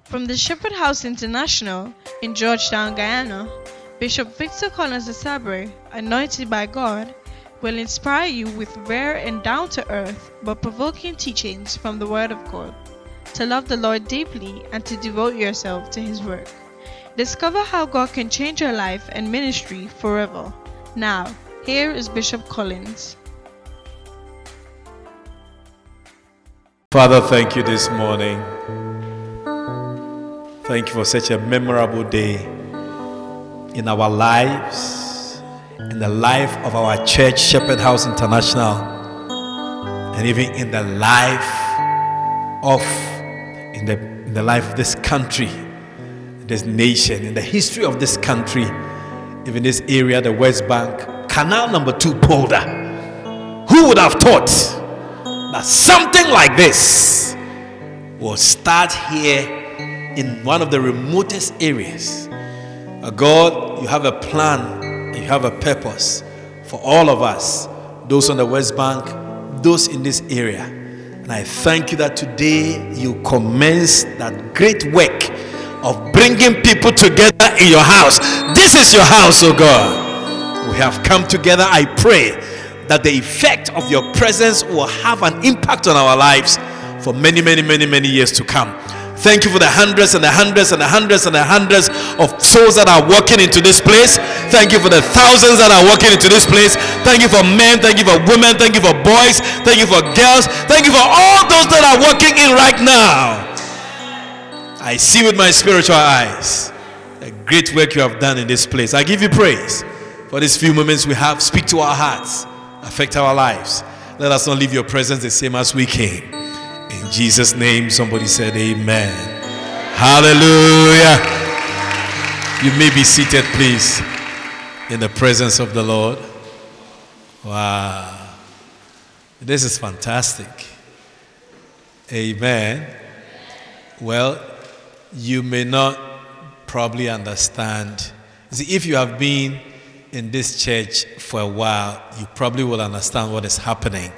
From the Shepherd House International in Georgetown, Guyana, Bishop Victor Collins Asabre, anointed by God, will inspire you with rare and down-to-earth but provoking teachings from the Word of God, to love the Lord deeply and to devote yourself to His work. Discover how God can change your life and ministry forever. Now, here is Bishop Collins. Father, thank you this morning. Thank you for such a memorable day in our lives, in the life of our church, Shepherd House International, and even in the life of this country, this nation, in the history of this country, even this area, the West Bank, Canal number 2, Polder. Who would have thought that something like this will start here in one of the remotest areas? God, you have a plan, you have a purpose for all of us, those on the West Bank, those in this area. And I thank you that today you commence that great work of bringing people together in your house. This is your house, oh God. We have come together. I pray that the effect of your presence will have an impact on our lives for many, many, many, many years to come. Thank you for the hundreds and the hundreds and the hundreds and the hundreds of souls that are walking into this place. Thank you for the thousands that are walking into this place. Thank you for men, thank you for women, thank you for boys, thank you for girls, thank you for all those that are walking in right now. I see with my spiritual eyes the great work you have done in this place. I give you praise for these few moments we have. Speak to our hearts, affect our lives. Let us not leave your presence the same as we came. In Jesus' name, somebody said amen. Hallelujah. You may be seated, please, in the presence of the Lord. Wow. This is fantastic. Amen. Well, you may not probably understand. See, if you have been in this church for a while, you probably will understand what is happening.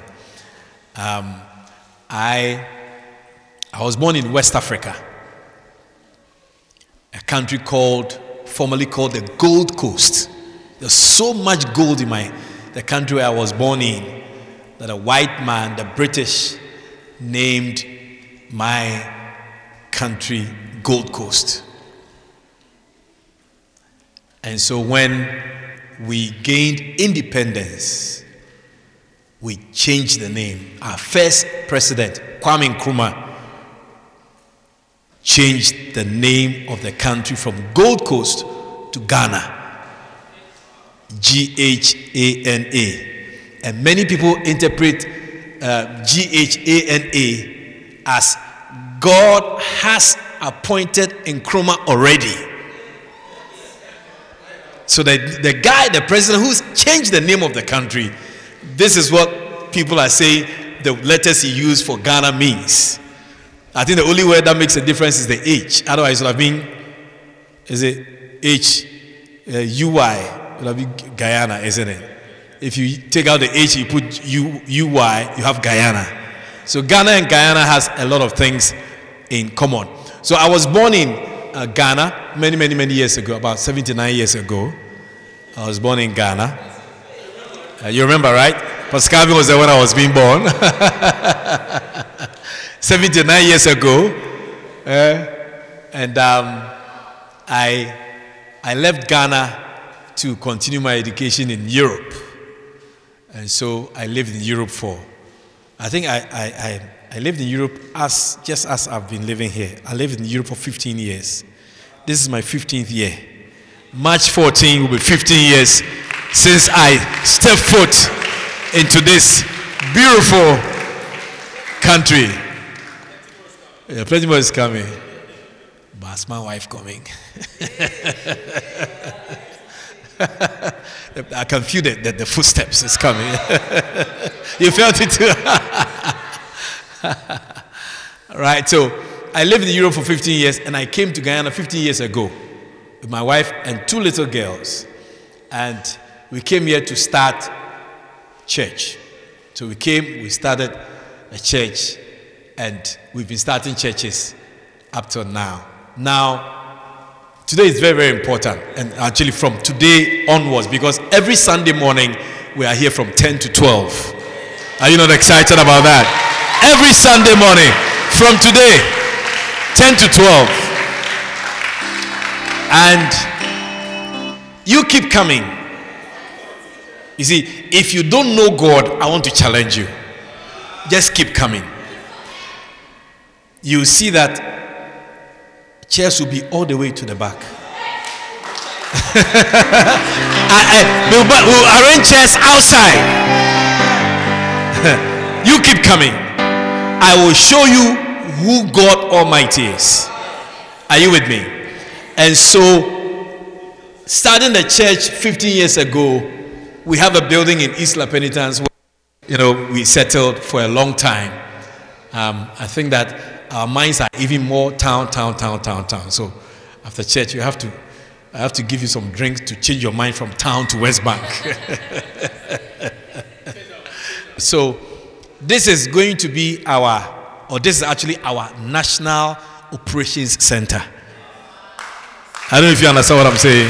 I was born in West Africa, a country formerly called the Gold Coast. There's so much gold in the country where I was born in that a white man, the British, named my country Gold Coast. And so when we gained independence, we changed the name. Our first president, Kwame Nkrumah, changed the name of the country from Gold Coast to Ghana. Ghana. And many people interpret Ghana as God has appointed Nkrumah already. So the guy, the president who's changed the name of the country, this is what people are saying the letters he used for Ghana means. I think the only word that makes a difference is the H. Otherwise, it would have been, is it H, U-Y, it would have been Guyana, isn't it? If you take out the H, you put U-Y, you have Guyana. So Ghana and Guyana has a lot of things in common. So I was born in Ghana many, many, many years ago, about 79 years ago. I was born in Ghana. You remember, right? Pascal was there when I was being born. 79 years ago. And I left Ghana to continue my education in Europe. And so I lived in Europe I lived in Europe just as I've been living here. I lived in Europe for 15 years. This is my 15th year. March 14 will be 15 years since I stepped foot into this beautiful country. Yeah, plenty more is coming. But it's my wife coming. I can feel that the footsteps is coming. You felt it too? Right, so I lived in Europe for 15 years and I came to Guyana 15 years ago with my wife and 2 little girls. And we came here to start church. So we started a church, and we've been starting churches up till now. Now, today is very, very important, and actually from today onwards, because every Sunday morning we are here from 10 to 12. Are you not excited about that? Every Sunday morning from today, 10 to 12. And you keep coming. You see, if you don't know God, I want to challenge you. Just keep coming. You see that chairs will be all the way to the back. We'll arrange chairs outside. You keep coming. I will show you who God Almighty is. Are you with me? And so, starting the church 15 years ago, we have a building in East La Penitence where, we settled for a long time. I think that our minds are even more town. So after church, I have to give you some drinks to change your mind from town to West Bank. So this is going to be this is actually our National Operations Center. I don't know if you understand what I'm saying.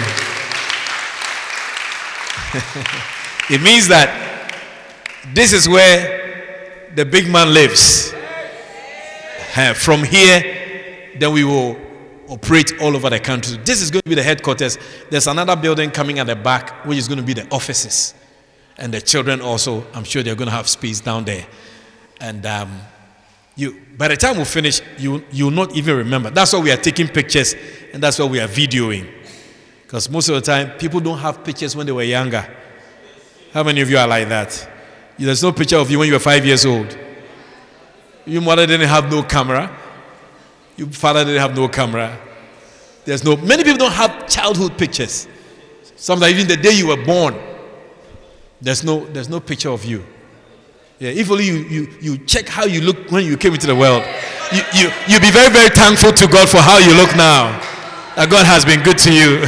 It means that this is where the big man lives. From here, then we will operate all over the country. This is going to be the headquarters. There's another building coming at the back, which is going to be the offices. And the children also, I'm sure they're going to have space down there. And by the time we finish, you'll not even remember. That's why we are taking pictures, and that's why we are videoing. Because most of the time, people don't have pictures when they were younger. How many of you are like that? There's no picture of you when you were 5 years old. Your mother didn't have no camera. Your father didn't have no camera. Many people don't have childhood pictures. Sometimes even the day you were born, there's no picture of you. Yeah, if only you check how you look when you came into the world. You'll be very, very thankful to God for how you look now. That God has been good to you.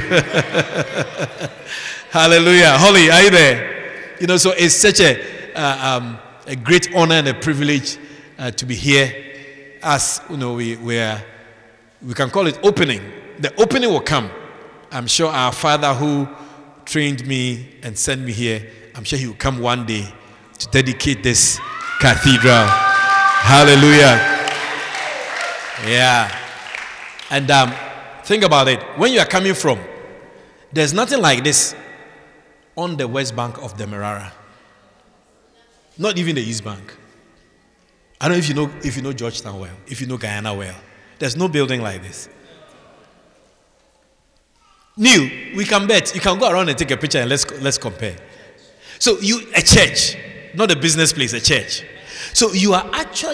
Hallelujah. Holly, are you there? So it's such a great honor and a privilege to be here. As we can call it opening. The opening will come. I'm sure our Father who trained me and sent me here, I'm sure he will come one day to dedicate this cathedral. Hallelujah. Yeah. And think about it. When you are coming from, there's nothing like this on the west bank of the Merara. Not even the east bank. I don't know if you know Georgetown well, if you know Guyana well. There's no building like this. Neil, we can bet. You can go around and take a picture and let's compare. So a church, not a business place, a church. So you are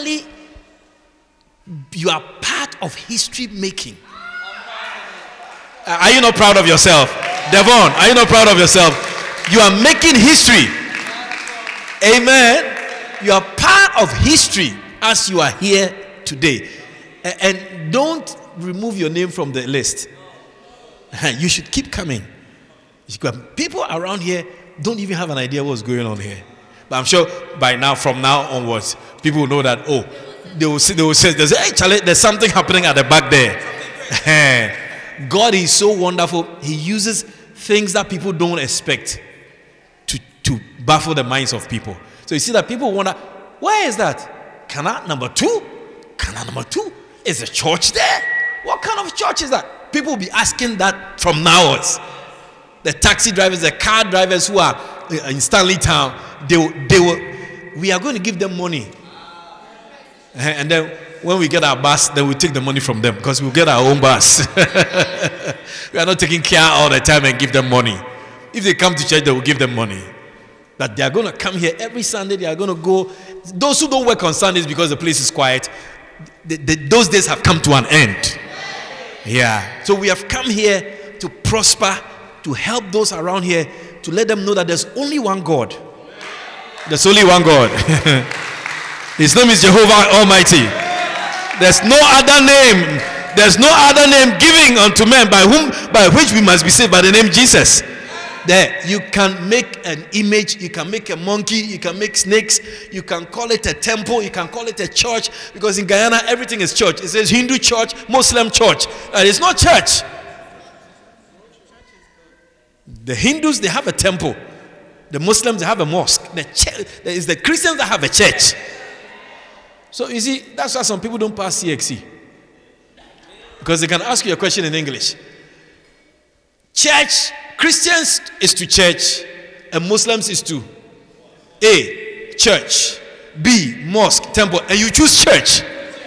part of history making. Are you not proud of yourself? Devon, are you not proud of yourself? You are making history. Amen. You are part of history as you are here today. And don't remove your name from the list. You should keep coming. People around here don't even have an idea what's going on here. But I'm sure from now onwards, people will know that, they will say, hey, Charlie, there's something happening at the back there. God is so wonderful. He uses things that people don't expect to baffle the minds of people. So you see that people wonder, where is that? Canal number 2? Canal number 2? Is a church there? What kind of church is that? People will be asking that from now on. The taxi drivers, the car drivers who are in Stanley Town, we are going to give them money. And then when we get our bus, then we take the money from them because we'll get our own bus. We are not taking care all the time and give them money. If they come to church, they will give them money. That they are going to come here every Sunday, they are going to go. Those who don't work on Sundays because the place is quiet, those days have come to an end. Yeah. So we have come here to prosper, to help those around here, to let them know that there's only one God. There's only one God. His name is Jehovah Almighty. There's no other name. There's no other name given unto men by which we must be saved, by the name Jesus. There, you can make an image, you can make a monkey, you can make snakes, you can call it a temple, you can call it a church, because in Guyana everything is church. It says Hindu church, Muslim church, and it's not church. The Hindus, they have a temple. The Muslims, they have a mosque. There is the Christians that have a church. So you see, that's why some people don't pass CXC, because they can ask you a question in English. Church, Christians is to church, and Muslims is to A, church, B, mosque, temple, and you choose church.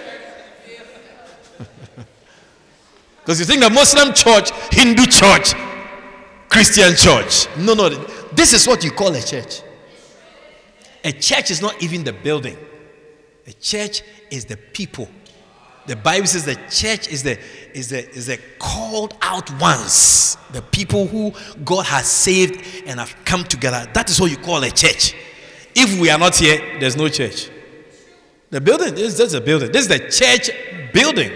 Because you think a Muslim church, Hindu church, Christian church. No, this is what you call a church. A church is not even the building. A church is the people. The Bible says the church is the called out ones, the people who God has saved and have come together. That is what you call a church. If we are not here, there's no church. The building, this is a building. This is the church building.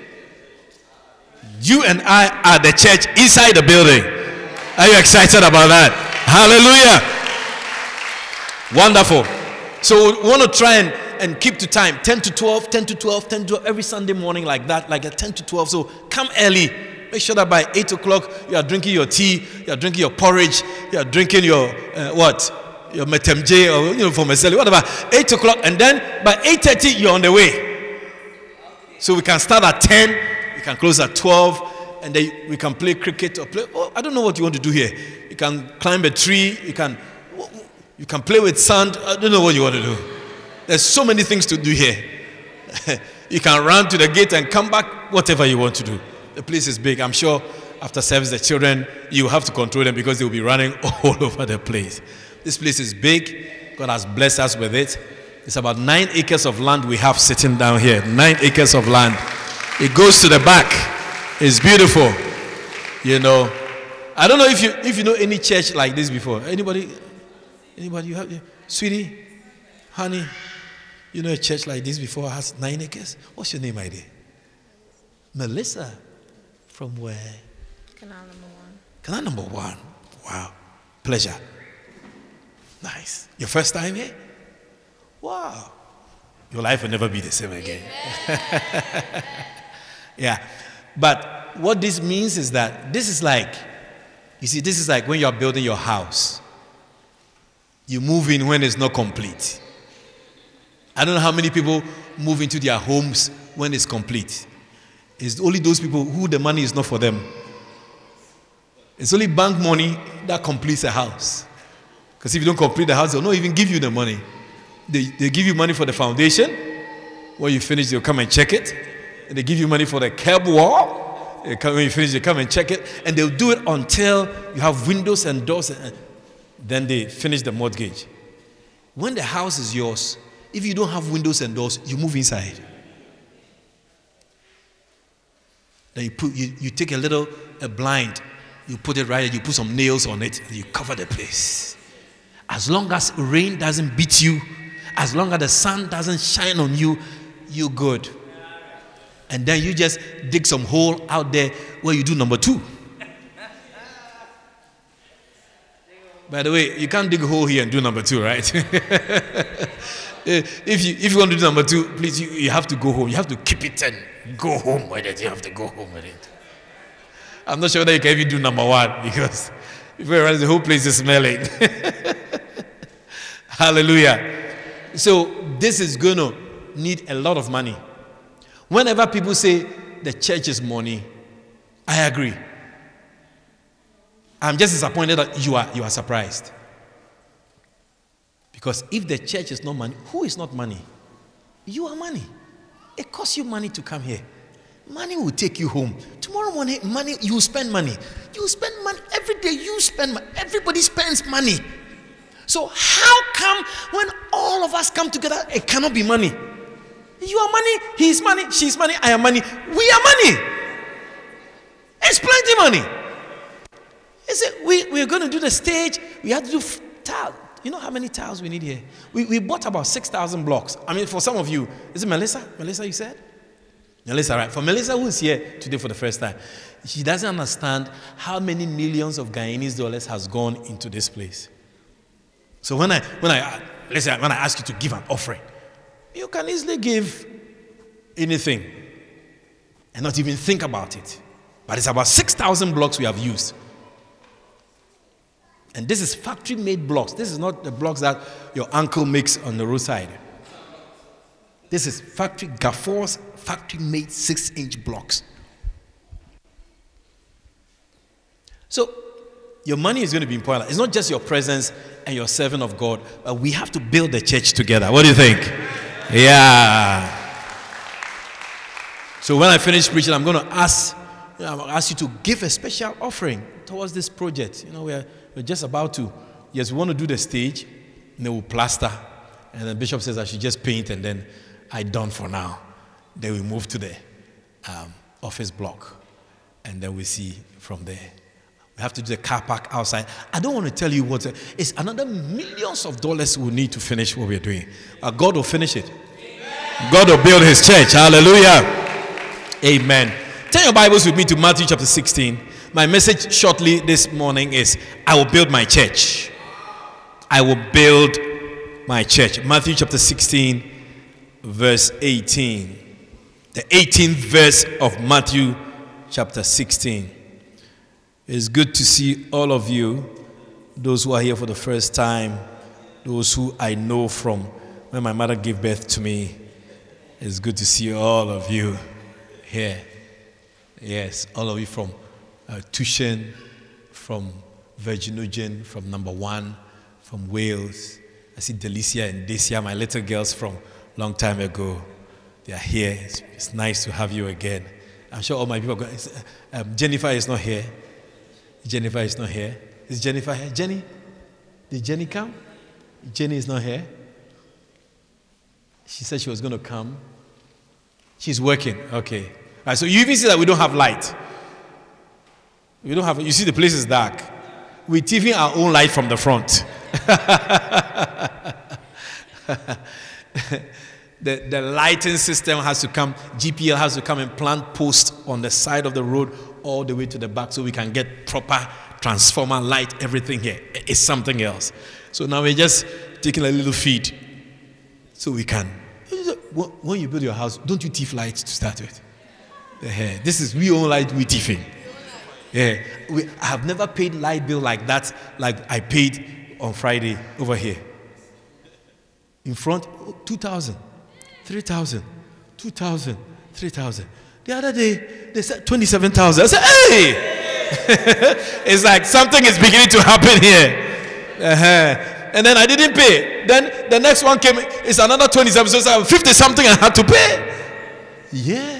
You and I are the church inside the building. Are you excited about that? Hallelujah. Wonderful. So we want to try and keep to time. 10 to 12, 10 to 12, 10 to 12, every Sunday morning like that, like at 10 to 12. So come early. Make sure that by 8 o'clock you are drinking your tea, you are drinking your porridge, you are drinking your, your metemje or, for meseli, whatever. 8 o'clock, and then by 8:30 you're on the way. So we can start at 10, we can close at 12, and then we can play cricket or play. Oh, I don't know what you want to do here. You can climb a tree, you can play with sand. I don't know what you want to do. There's so many things to do here. You can run to the gate and come back, whatever you want to do. The place is big. I'm sure after service, the children, you have to control them because they will be running all over the place. This place is big. God has blessed us with it. It's about 9 acres of land we have sitting down here. 9 acres of land. It goes to the back. It's beautiful. I don't know if you know any church like this before. Anybody you have, sweetie, honey, you know a church like this before has 9 acres? What's your name, my dear? Melissa. From where? Canal number 1. Canal number 1. Wow. Pleasure. Nice. Your first time here? Wow. Your life will never be the same again. Yeah. But what this means is that this is like when you're building your house. You move in when it's not complete. I don't know how many people move into their homes when it's complete. It's only those people who the money is not for them. It's only bank money that completes a house. Because if you don't complete the house, they'll not even give you the money. They give you money for the foundation. When you finish, they'll come and check it. And they give you money for the curb wall. When you finish, they come and check it. And they'll do it until you have windows and doors. And then they finish the mortgage. When the house is yours, if you don't have windows and doors, you move inside. Then you take a blind, you put it right, you put some nails on it, and you cover the place. As long as rain doesn't beat you, as long as the sun doesn't shine on you, you're good. And then you just dig some hole out there where you do number 2. By the way, you can't dig a hole here and do number 2, right? If you want to do number 2, please, you have to go home. You have to keep it and go home with it. You have to go home with it. I'm not sure whether you can even do number 1 because before you realize the whole place is smelling. Hallelujah. So this is going to need a lot of money. Whenever people say the church is money, I agree. I'm just disappointed that you are surprised. Because if the church is not money, who is not money? You are money. It costs you money to come here. Money will take you home. Tomorrow morning, money, you spend money. You spend money. Every day you spend money. Everybody spends money. So how come when all of us come together, it cannot be money? You are money, he is money, she is money, I am money. We are money. It's plenty money. Is it, we're going to do the stage. We have to do tile. You know how many tiles we need here? We bought about 6,000 blocks. I mean, for some of you, is it Melissa? Melissa, you said? Melissa, right? For Melissa, who's here today for the first time, she doesn't understand how many millions of Guyanese dollars has gone into this place. So when I ask you to give an offering, you can easily give anything and not even think about it. But it's about 6,000 blocks we have used. And this is factory-made blocks. This is not the blocks that your uncle makes on the roadside. This is Gafor's factory-made 6-inch blocks. So, your money is going to be important. It's not just your presence and your serving of God, but we have to build the church together. What do you think? Yeah. So when I finish preaching, I'm going to ask you to give a special offering towards this project. We're just about to. Yes, we want to do the stage, and then we'll plaster. And the bishop says I should just paint, and then I done for now. Then we move to the office block, and then we see from there. We have to do the car park outside. I don't want to tell you what. It's another millions of dollars we need to finish what we're doing. God will finish it. Amen. God will build his church. Hallelujah. Amen. Turn your Bibles with me to Matthew chapter 16. My message shortly this morning is, I will build my church. I will build my church. Matthew chapter 16, verse 18. The 18th verse of Matthew chapter 16. It's good to see all of you, those who are here for the first time, those who I know from when my mother gave birth to me. It's good to see all of you here. Yes, all of you from Tushen, from Virginogen, from Number One, from Wales. I see Delicia and Decia, my little girls from long time ago. They are here. It's nice to have you again. I'm sure all my people are going. Jennifer is not here. Jennifer is not here. Is Jennifer here? Jenny? Did Jenny come? Jenny is not here. She said she was going to come. She's working. Okay. All right, so you even see that we don't have light. We don't have. You see the place is dark. We're taking our own light from the front. The lighting system has to come. GPL has to come and plant posts on the side of the road all the way to the back so we can get proper transformer light, everything here. It's something else. So now we're just taking a little feed so we can. When you build your house, don't you thief lights to start with? This is we own light, we thieving. Yeah, I have never paid light bill like that, like I paid on Friday over here. In front, 2,000, 3,000, 2,000, 3,000. The other day, they said 27,000. I said, hey! It's like something is beginning to happen here. And then I didn't pay. Then the next one came, it's another 27. So it's 50 something I had to pay. Yeah.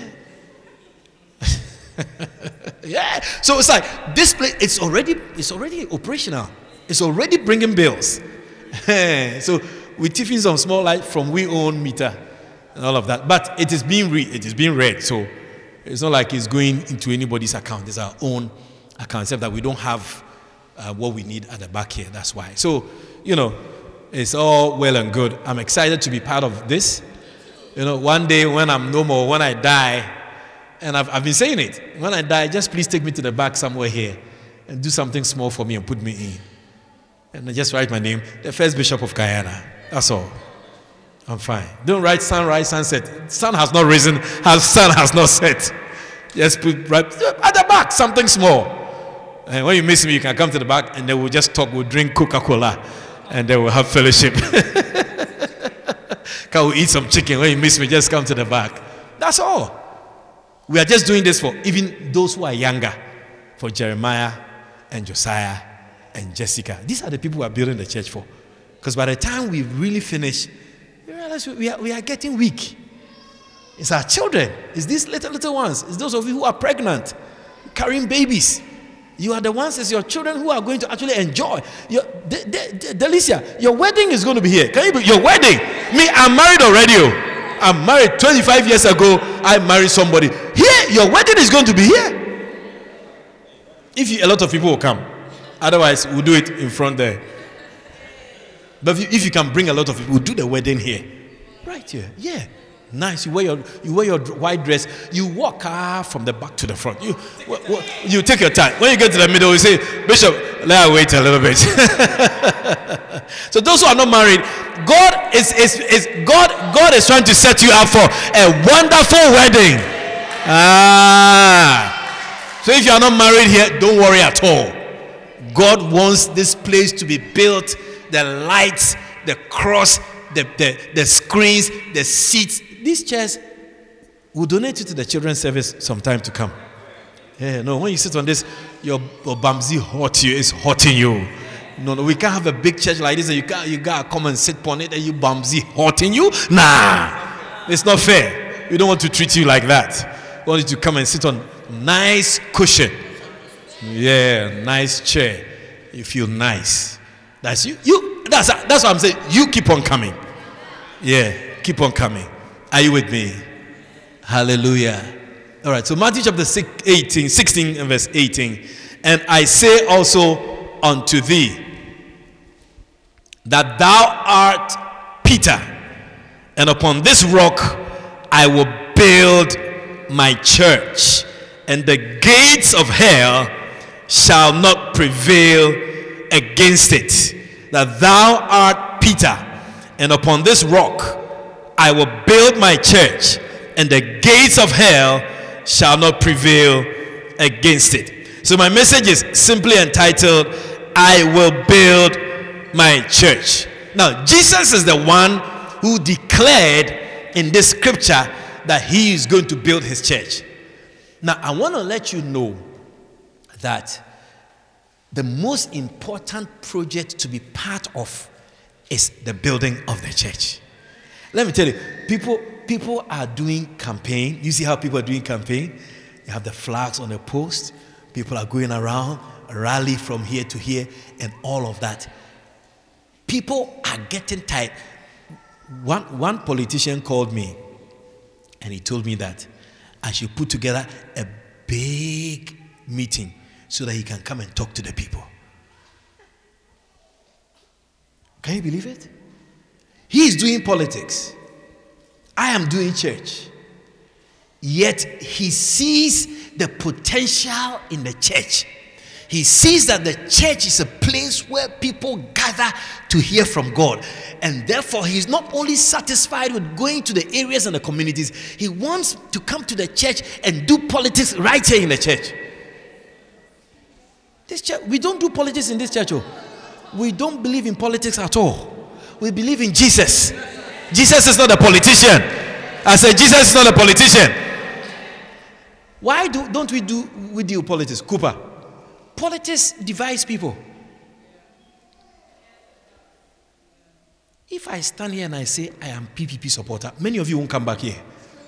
Yeah. So it's like this place, it's already operational. It's already bringing bills. So we're tipping some small light from we own meter and all of that. But it is being read. So it's not like it's going into anybody's account. It's our own account, except that we don't have what we need at the back here. That's why. So, it's all well and good. I'm excited to be part of this. One day when I'm no more, when I die, and I've been saying it, when I die, just please take me to the back somewhere here and do something small for me and put me in. And I just write my name, the first bishop of Guyana. That's all. I'm fine. Don't write sunrise, sunset. Sun has not risen, sun has not set. Just put right at the back, something small. And when you miss me, you can come to the back and then we'll just talk, we'll drink Coca-Cola, and then we'll have fellowship. Can we eat some chicken? When you miss me, just come to the back. That's all. We are just doing this for even those who are younger, for Jeremiah and Josiah and Jessica. These are the people we are building the church for. Because by the time we really finish, you realize we are getting weak. It's our children. It's these little ones. It's those of you who are pregnant, carrying babies. You are the ones, it's your children who are going to actually enjoy. Delicia, your wedding is going to be here. Can you be your wedding? Me, I'm married already. I'm married 25 years ago. I married somebody. Here, your wedding is going to be here. A lot of people will come. Otherwise, we'll do it in front there. But if you can bring a lot of people, we'll do the wedding here. Right here. Yeah. Nice. You wear your white dress. You walk from the back to the front. You take your time. When you get to the middle, you say, Bishop, let her wait a little bit. So those who are not married, God is trying to set you up for a wonderful wedding. So if you are not married here, don't worry at all. God wants this place to be built. The lights, the cross, the screens, the seats. These chairs, we'll donate it to the children's service sometime to come. Yeah, no, when you sit on this, your bamzi is hurting you. No, we can't have a big church like this and you gotta come and sit on it and you bamzi hurting you. Nah, it's not fair. We don't want to treat you like that. We want you to come and sit on nice cushion. Yeah, nice chair. You feel nice. That's you. That's what I'm saying. You keep on coming. Yeah, keep on coming. Are you with me? Hallelujah. All right, so Matthew chapter 16 and verse 18. And I say also unto thee that thou art Peter, and upon this rock I will build my church, and the gates of hell shall not prevail against it. That thou art Peter, and upon this rock I will build my church, and the gates of hell shall not prevail against it. So my message is simply entitled, I will build my church. Now, Jesus is the one who declared in this scripture that he is going to build his church. Now, I want to let you know that the most important project to be part of is the building of the church. Let me tell you, people are doing campaign. You see how people are doing campaign? You have the flags on the post. People are going around, rally from here to here, and all of that. People are getting tired. One politician called me, and he told me that I should put together a big meeting so that he can come and talk to the people. Can you believe it? He is doing politics. I am doing church. Yet he sees the potential in the church. He sees that the church is a place where people gather to hear from God. And therefore, he's not only satisfied with going to the areas and the communities, he wants to come to the church and do politics right here in the church. This church, we don't do politics in this church. We don't believe in politics at all. We believe in Jesus. Jesus is not a politician. I said Jesus is not a politician. Why don't we do politics? Cooper, politics divides people. If I stand here and I say I am PPP supporter, many of you won't come back here.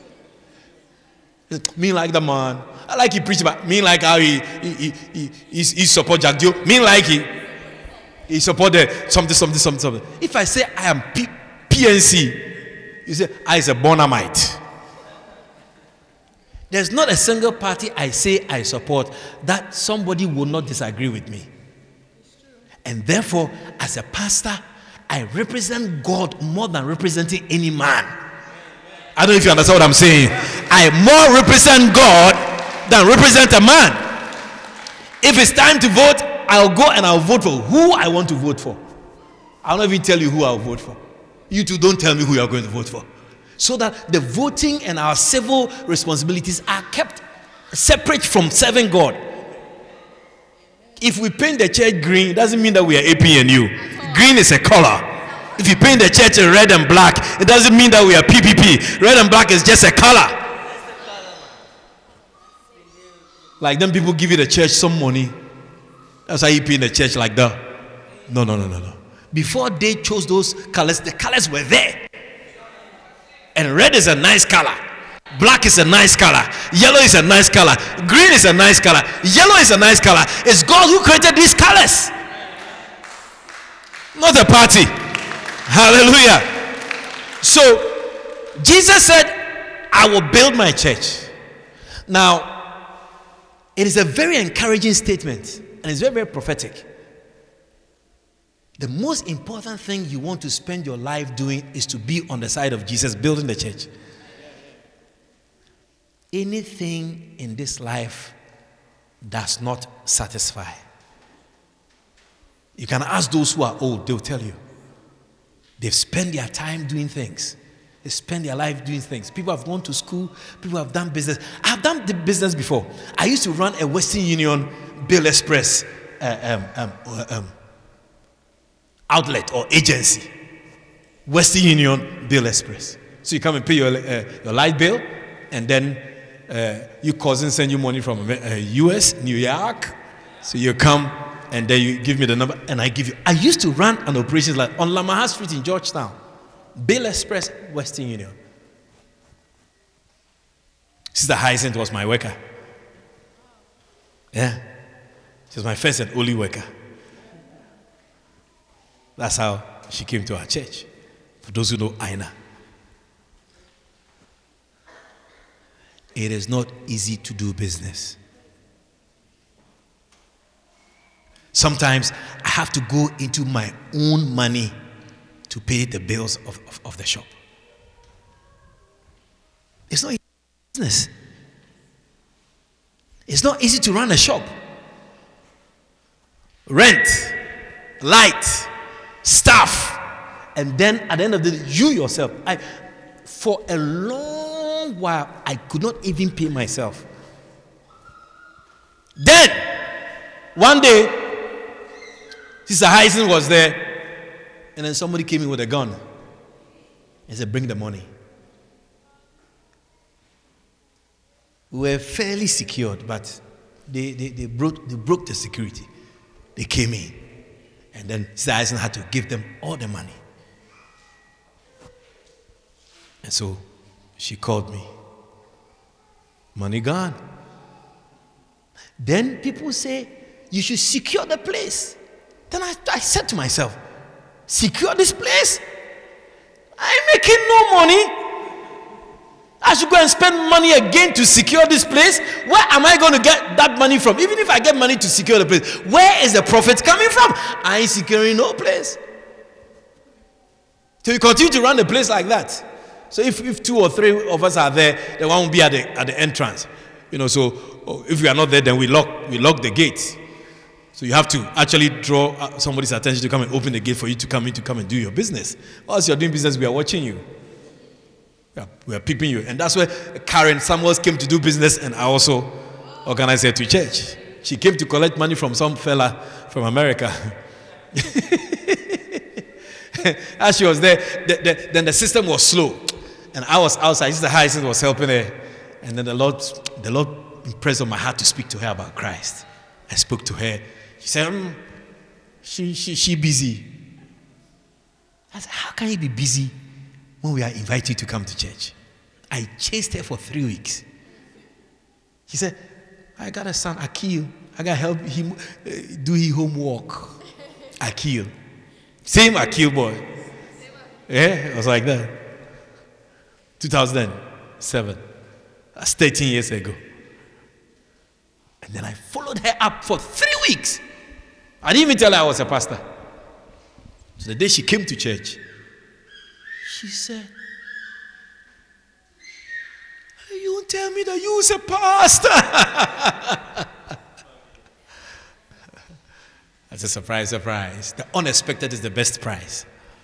Me like the man. I like he preach about me like how he support Jack Joe. Me like he support the something. If I say I am PNC, you say I is a Bonamite. There's not a single party I say I support that somebody will not disagree with me. And therefore, as a pastor, I represent God more than representing any man. I don't know if you understand what I'm saying. I more represent God than represent a man. If it's time to vote, I'll go and I'll vote for who I want to vote for. I'll not even tell you who I'll vote for. You two don't tell me who you're going to vote for. So that the voting and our civil responsibilities are kept separate from serving God. If we paint the church green, it doesn't mean that we are APNU. Green is a color. If you paint the church in red and black, it doesn't mean that we are PPP. Red and black is just a color. Like then people give you the church some money. That's how you paint the church like that. No. Before they chose those colors, the colors were there. And red is a nice color. Black is a nice color. Yellow is a nice color. Green is a nice color. Yellow is a nice color. It's God who created these colors. Not a party. Hallelujah. So, Jesus said, I will build my church. Now, it is a very encouraging statement. And it's very, very prophetic. The most important thing you want to spend your life doing is to be on the side of Jesus, building the church. anything in this life does not satisfy. You can ask those who are old, they'll tell you. They've spent their time doing things. They spend their life doing things. People have gone to school. People have done business. I've done the business before. I used to run a Western Union Bill Express outlet or agency. Western Union Bill Express. So you come and pay your light bill, and then your cousin send you money from US, New York. So you come, and then you give me the number, and I give you. I used to run an operation like on Lamaha Street in Georgetown. Bill Express, Western Union. Sister Hyacinth was my worker. Yeah. She was my first and only worker. That's how she came to our church. For those who know Aina. It is not easy to do business. Sometimes I have to go into my own money to pay the bills of the shop. It's not easy business. It's not easy to run a shop. Rent, light, staff, and then at the end of the day, you yourself. For a long while, I could not even pay myself. Then, one day, Sister Hyacinth was there, and then somebody came in with a gun and said, "Bring the money." We were fairly secured, but they broke the security. They came in, and then Sister Hyacinth had to give them all the money. And so she called me. Money gone. Then people say, "You should secure the place." Then I said to myself, secure this place? I'm making no money. I should go and spend money again to secure this place? Where am I going to get that money from? Even if I get money to secure the place, where is the profit coming from? I ain't securing no place. So you continue to run the place like that. So if 2 or 3 of us are there, the one will be at the entrance. So if we are not there, then we lock the gates. So you have to actually draw somebody's attention to come and open the gate for you to come and do your business. Whilst you're doing business, we are watching you. We are peeping you. And that's where Karen Samuels came to do business, and I also organized her to church. She came to collect money from some fella from America. As she was there, then the system was slow. And I was outside. Sister Hyacinth was helping her. And then the Lord impressed on my heart to speak to her about Christ. I spoke to her. She said, she busy. I said, how can you be busy when we are invited you to come to church? I chased her for 3 weeks. She said, I got a son, Akil. I got to help him do his homework. Akil. Same Akil boy. Yeah, it was like that. 2007. That's 13 years ago. And then I followed her up for 3 weeks. I didn't even tell her I was a pastor. So the day she came to church, she said, "You won't tell me that you was a pastor." That's a surprise. The unexpected is the best prize.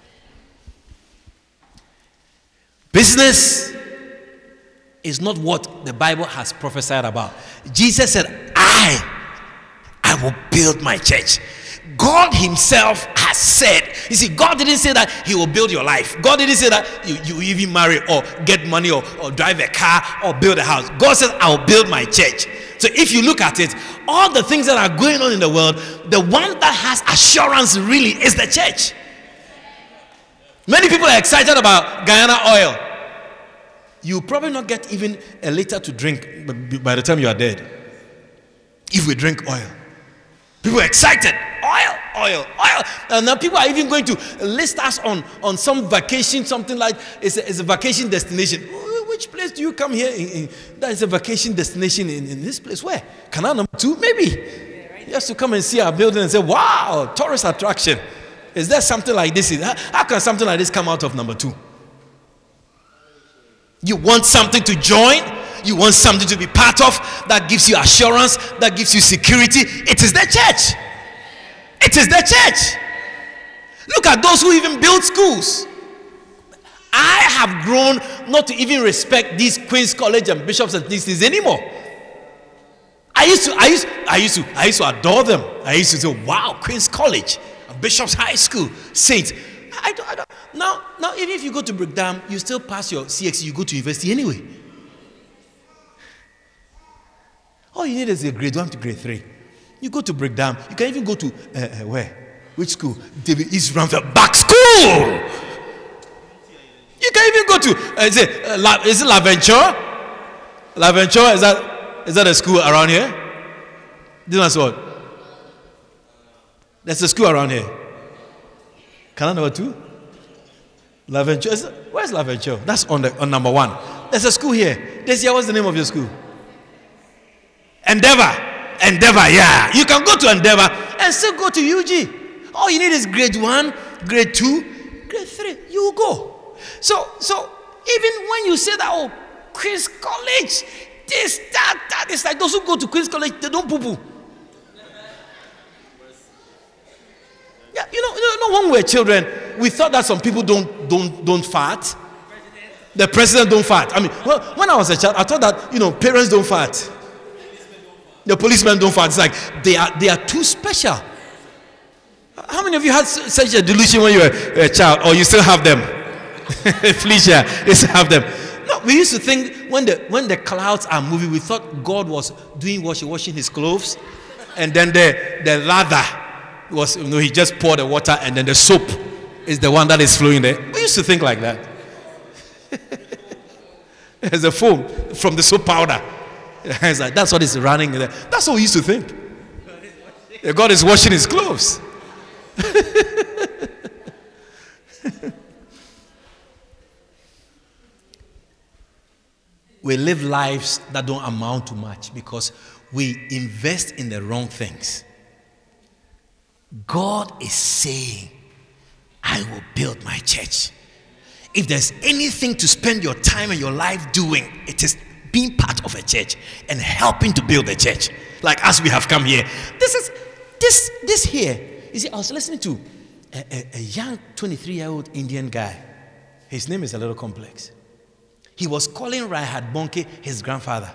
Business is not what the Bible has prophesied about. Jesus said, I will build my church. God himself has said. You see, God didn't say that he will build your life. God didn't say that you even marry or get money or drive a car or build a house. God says, I will build my church. So if you look at it, all the things that are going on in the world, the one that has assurance really is the church. Many people are excited about Guyana oil. You probably not get even a liter to drink by the time you are dead. If we drink oil. People are excited. Oil. And now people are even going to list us on some vacation, something like it's a vacation destination. Which place do you come here? That is a vacation destination in this place. Where? Canal number 2? Maybe. Just to come and see our building and say, wow, tourist attraction. Is there something like this? How can something like this come out of number 2? You want something to join? you want something to be part of that gives you assurance, that gives you security, it is the church. It is the church. Look at those who even build schools. I have grown not to even respect these Queen's College and bishops and these things anymore. I used to adore them. I used to say, wow, Queen's College, Bishop's High School, Saints. I don't. Now, even if you go to Brigham, you still pass your CXC, you go to university anyway. All you need is a grade 1 to grade 3. You go to Brigham, you can even go to, where? Which school? David East Ramsford Back School. You can even go to, is it LaVenture? LaVenture, is that a school around here? This is what? There's a school around here. Canal number 2? LaVenture. Where's LaVenture? That's on number 1. There's a school here. This year, what's the name of your school? Endeavor, yeah. You can go to Endeavor and still go to UG. All you need is grade 1, grade 2, grade 3. You will go. So even when you say that, oh, Queen's College, this, that, it's like those who go to Queen's College, they don't poo-poo. Yeah, you know, when we were children, we thought that some people don't fart. The president don't fart. I mean, when I was a child, I thought that, parents don't fart. The policemen don't fart. It's like they are too special. How many of you had such a delusion when you were a child, or you still have them? Felicia, you still have them. No, we used to think when the clouds are moving, we thought God was doing washing his clothes, and then the lather was, he just poured the water, and then the soap is the one that is flowing there. We used to think like that. There's a foam from the soap powder. It's like, that's what is running there. That's what we used to think. God is washing his clothes. We live lives that don't amount to much because we invest in the wrong things. God is saying, I will build my church. If there's anything to spend your time and your life doing, it is being part of a church and helping to build a church. Like as we have come here. This here. You see, I was listening to a young 23-year-old Indian guy. His name is a little complex. He was calling Reinhard Bonnke his grandfather.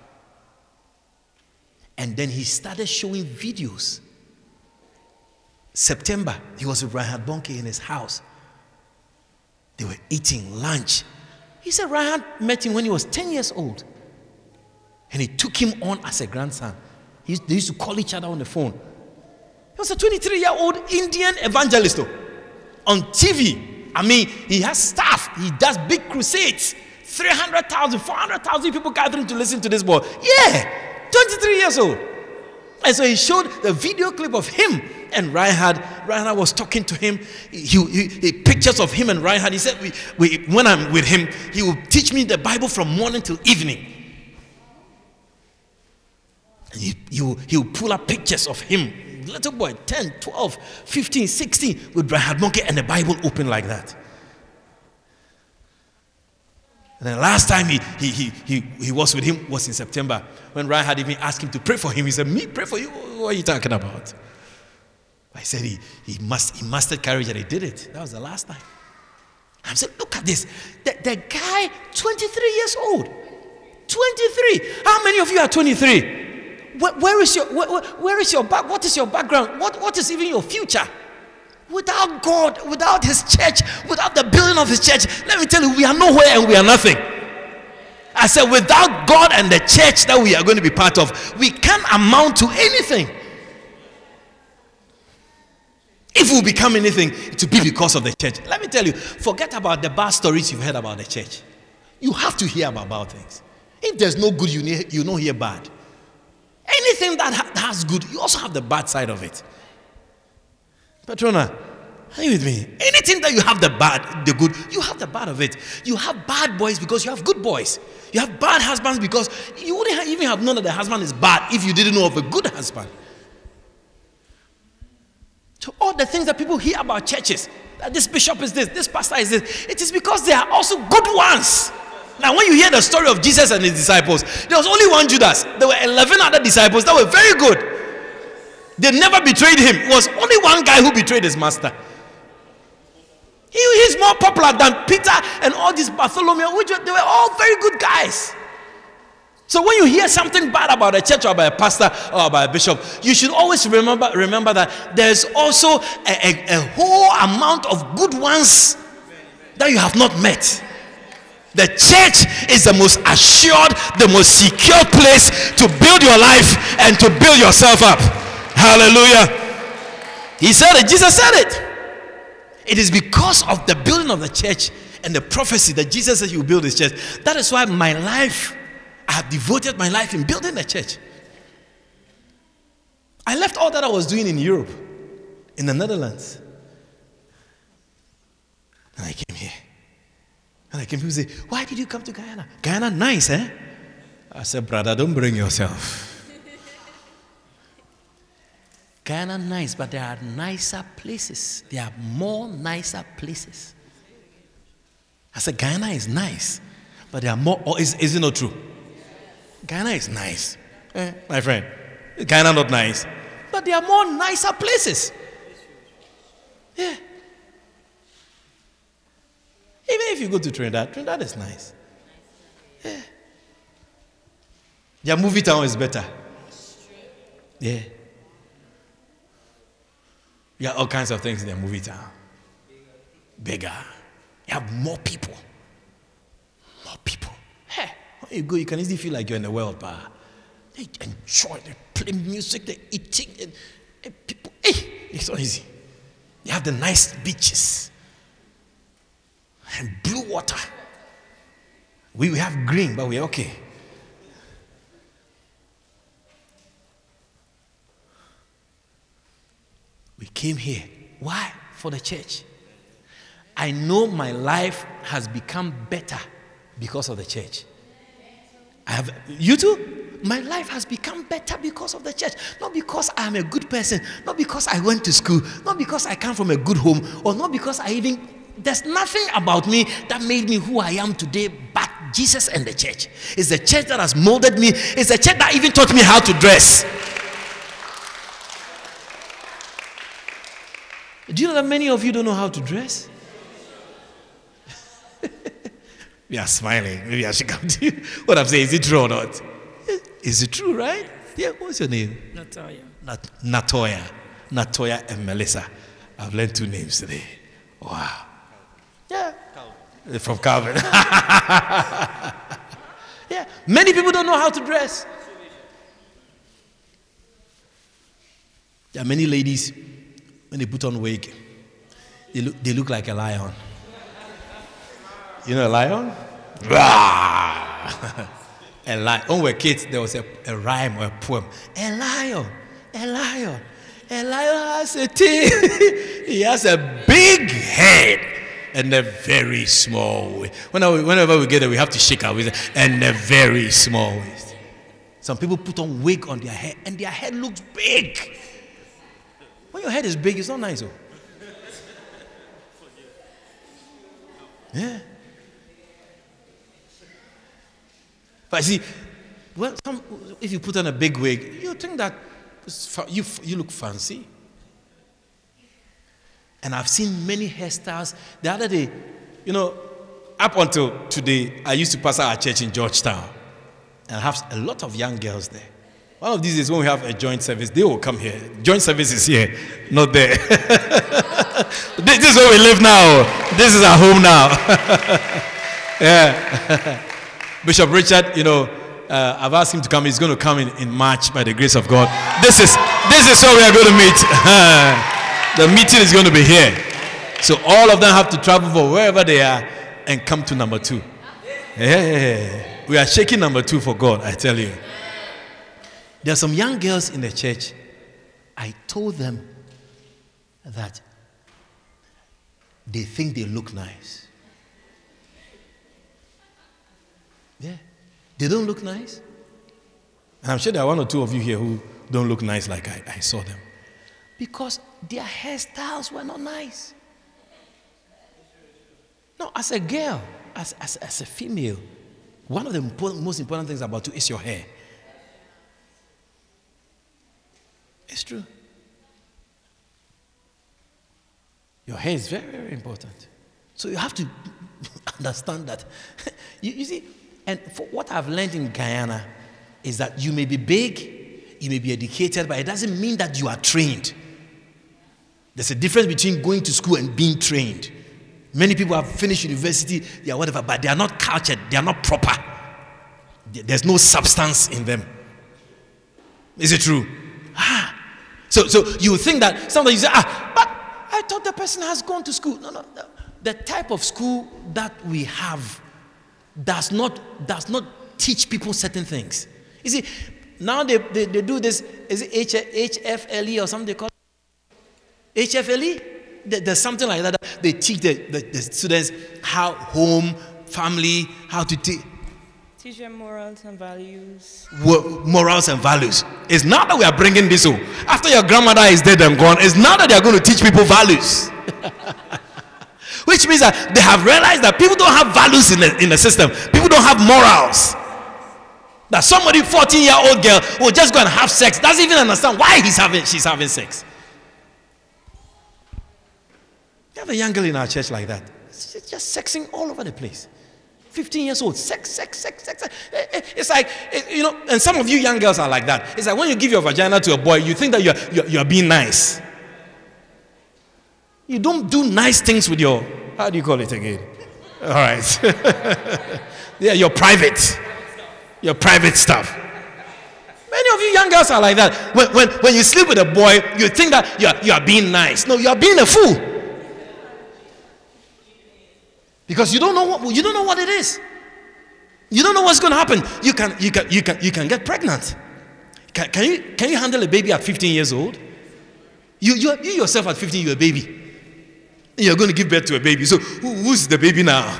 And then he started showing videos. September, he was with Reinhard Bonnke in his house. They were eating lunch. He said Reinhard met him when he was 10 years old. And he took him on as a grandson. They used to call each other on the phone. He was a 23-year-old Indian evangelist on TV. I mean, he has staff. He does big crusades. 300,000, 400,000 people gathering to listen to this boy. Yeah, 23 years old. And so he showed the video clip of him and Reinhard. Reinhard was talking to him. He pictures of him and Reinhard. He said, when I'm with him, he will teach me the Bible from morning till evening. And he will pull up pictures of him. Little boy, 10, 12, 15, 16, with Reinhard Bonnke and the Bible open like that. And the last time he was with him was in September, when Reinhard even asked him to pray for him. He said, me pray for you? What are you talking about? I said he mustered courage and he did it. That was the last time. I said, look at this. The guy, 23 years old. 23. How many of you are 23? Where is your back? What is your background? What is even your future? Without God, without his church, without the building of his church, let me tell you, we are nowhere and we are nothing. I said, without God and the church that we are going to be part of, we can't amount to anything. If we become anything, it will be because of the church. Let me tell you, forget about the bad stories you've heard about the church. You have to hear about things. If there's no good, you don't hear bad. Anything that has good, you also have the bad side of it. Patrona, are you with me? Anything that you have the bad, the good, you have the bad of it. You have bad boys because you have good boys. You have bad husbands because you wouldn't even have known that the husband is bad if you didn't know of a good husband. So all the things that people hear about churches, that this bishop is this pastor is this, it is because they are also good ones. Now, when you hear the story of Jesus and his disciples, there was only one Judas. There were 11 other disciples that were very good. They never betrayed him. It was only one guy who betrayed his master. He's more popular than Peter and all these Bartholomew, which they were all very good guys. So when you hear something bad about a church or about a pastor or about a bishop, you should always remember that there's also a whole amount of good ones that you have not met. The church is the most assured, the most secure place to build your life and to build yourself up. Hallelujah. He said it. Jesus said it. It is because of the building of the church and the prophecy that Jesus said he will build his church. That is why my life, I have devoted my life in building the church. I left all that I was doing in Europe, in the Netherlands. And I came here. And I came here and say, why did you come to Guyana? Guyana, nice, eh? I said, brother, don't bring yourself. Guyana, nice, but there are nicer places. There are more nicer places. I said, Guyana is nice, but there are more. Or is it not true? Guyana is nice. My friend, Guyana not nice, but there are more nicer places. Yeah. Even if you go to Trinidad is nice. Yeah. Their movie town is better. Yeah. You have all kinds of things in their movie town. Bigger. You have more people. More people. Hey, when you go, you can easily feel like you're in the world, but they enjoy, they play music, they're eating, and people, hey, it's so easy. You have the nice beaches. And blue water. We have green, but we're okay. We came here. Why? For the church. I know my life has become better because of the church. You too? My life has become better because of the church. Not because I'm a good person, not because I went to school, not because I come from a good home, or not because there's nothing about me that made me who I am today but Jesus and the church. It's the church that has molded me. It's the church that even taught me how to dress. Do you know that many of you don't know how to dress? We are smiling. Maybe I should come to you. What I'm saying, is it true or not? Is it true, right? Yeah, what's your name? Natoya. Natoya and Melissa. I've learned 2 names today. Wow. Yeah. Calvin. From Calvin. Yeah. Many people don't know how to dress. There are many ladies, when they put on wig, they look like a lion. You know a lion? A lion. When we were kids, there was a rhyme or a poem. A lion has a tail. He has a big head and a very small waist. Whenever we get there, we have to shake our waist. And a very small waist. Some people put on wig on their head, and their head looks big. When your head is big, it's not nice. Oh. Yeah. But see, if you put on a big wig, you think that you look fancy. And I've seen many hairstyles. The other day, up until today, I used to pastor our church in Georgetown. And I have a lot of young girls there. One of these days when we have a joint service, they will come here. Joint service is here, not there. This is where we live now. This is our home now. Yeah. Bishop Richard, I've asked him to come. He's going to come in March by the grace of God. This is where we are going to meet. The meeting is going to be here. So all of them have to travel for wherever they are and come to number 2. Yeah. We are shaking number 2 for God, I tell you. There are some young girls in the church. I told them that they think they look nice. Yeah. They don't look nice. And I'm sure there are 1 or 2 of you here who don't look nice like I saw them. Because their hairstyles were not nice. No, as a girl, as a female, One of the most important things about you is your hair. It's true. Your hair is very, very important. So you have to understand that. You see, and for what I've learned in Guyana is that you may be big, you may be educated, but it doesn't mean that you are trained. There's a difference between going to school and being trained. Many people have finished university, they are whatever, but they are not cultured, they are not proper. There's no substance in them. Is it true? So you think that somebody say, but I thought the person has gone to school. No. The type of school that we have does not teach people certain things. You see, now they do this, is it HFLE or something they call it? HFLE? There's something like that. They teach the students how home, family, how to teach them morals and values. Morals and values. It's not that we are bringing this home. After your grandmother is dead and gone, it's not that they are going to teach people values. Which means that they have realized that people don't have values in the system. People don't have morals. That somebody, 14-year-old girl, will just go and have sex, doesn't even understand why she's having sex. We have a young girl in our church like that. She's just sexing all over the place. 15 years old, sex. It's like, and some of you young girls are like that. It's like when you give your vagina to a boy, you think that you're being nice. You don't do nice things with your, how do you call it again? All right. Yeah, your private stuff. Many of you young girls are like that. When you sleep with a boy, you think that you are being nice. No, you are being a fool. Because you don't know what it is. You don't know what's going to happen. You can get pregnant. Can you handle a baby at 15 years old? You yourself at 15, you're a baby. You're going to give birth to a baby. So who's the baby now?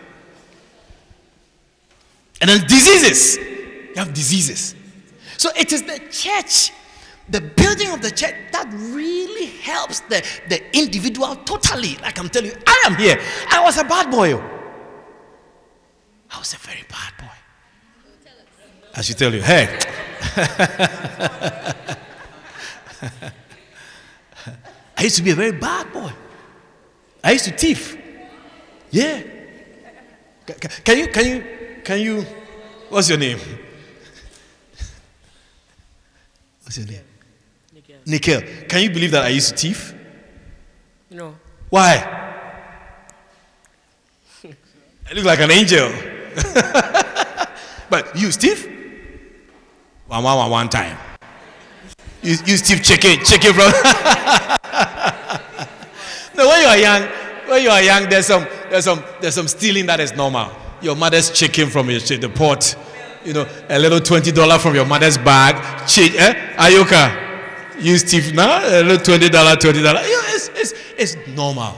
And then diseases. You have diseases. So it is the church, the building of the church, that really helps the individual totally. Like I'm telling you, I am here. I was a bad boy. I was a very bad boy. I should tell you, hey. I used to be a very bad boy. I used to thief. Yeah. Can you, what's your name? What's your name? Nikhil. Can you believe that I used to thief? No. Why? I look like an angel. But you thief? One time. You thief chicken from. No, when you are young, there's some stealing that is normal. Your mother's chicken from the pot, a little $20 from your mother's bag. Ayoka, you thief now, a little $20. It's normal.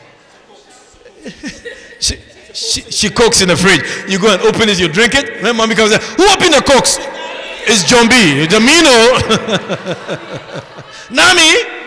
She cooks in the fridge. You go and open it, you drink it. Then mommy comes and says, who opened the cooks? It's John B. Jamino. Nami.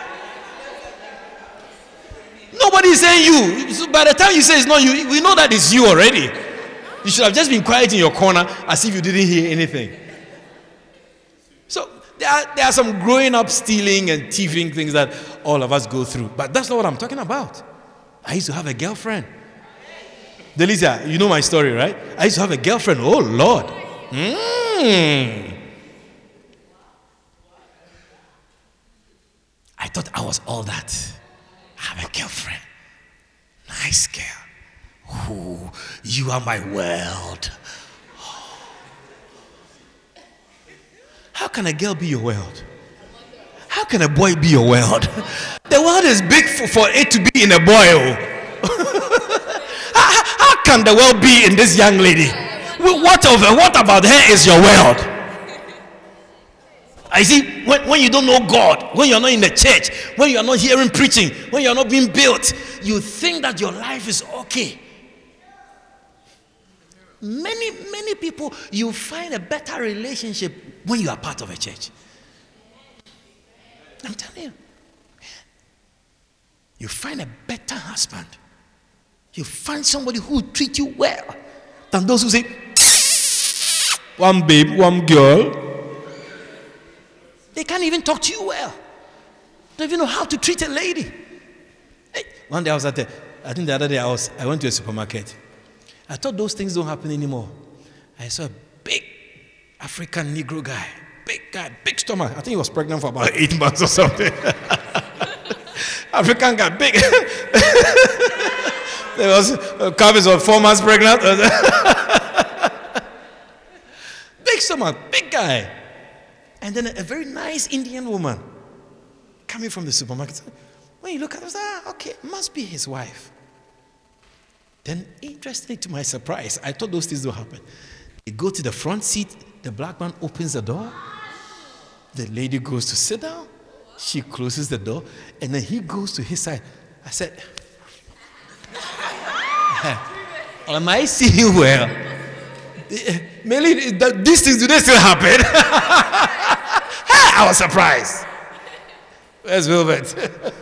Nobody is saying you. So by the time you say it's not you, we know that it's you already. You should have just been quiet in your corner as if you didn't hear anything. So there are some growing up stealing and thieving things that all of us go through. But that's not what I'm talking about. I used to have a girlfriend. Delisa, you know my story, right? I used to have a girlfriend. Oh, Lord. I thought I was all that. I have a girlfriend. Nice girl. Oh, you are my world. How can a girl be your world? How can a boy be your world? The world is big for it to be in a boy. How can the world be in this young lady? What about her is your world? I see, when you don't know God, when you're not in the church, when you're not hearing preaching, when you're not being built, you think that your life is okay. Many people, you find a better relationship when you are part of a church. I'm telling you. You find a better husband. You find somebody who will treat you well than those who say, one babe, one girl. They can't even talk to you well. Don't even know how to treat a lady. Hey, one day I was I think the other day I went to a supermarket. I thought those things don't happen anymore. I saw a big African Negro guy, big stomach. I think he was pregnant for about 8 months or something. African guy, big. There was Calvin's was 4 months pregnant. Big stomach, big guy. And then a very nice Indian woman coming from the supermarket. When you look at her, okay, must be his wife. Then, interestingly, to my surprise, I thought those things don't happen. They go to the front seat, the black man opens the door, the lady goes to sit down, she closes the door, and then he goes to his side. I said, am I seeing well? Mainly, these things, do they still happen? I was surprised. Where's Wilbert?